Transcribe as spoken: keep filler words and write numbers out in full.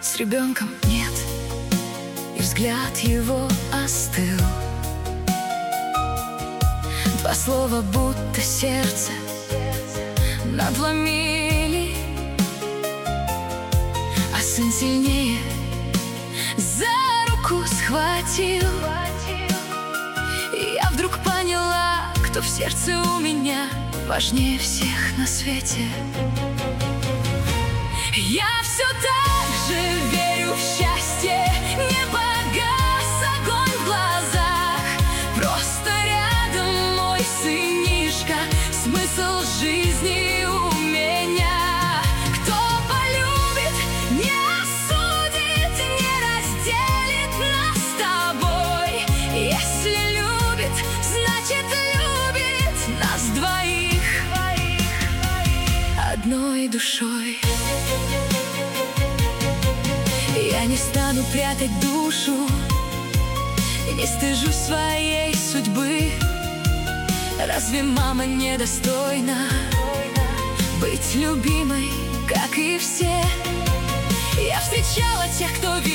с ребенком нет, и взгляд его остыл. Два слова, будто сердце надломили, а сын сильнее за руку схватил. И я вдруг поняла, кто в сердце у меня важнее всех на свете. Я все так же верю в счастье, не погас огонь в глазах. Просто рядом мой сынишка, смысл жизни у меня. Кто полюбит, не осудит, не разделит нас с тобой. Если любит, значит любит нас двоих одной душой. Я не стану прятать душу, не стыжусь своей судьбы. Разве мама недостойна быть любимой, как и все? Я встречала тех, кто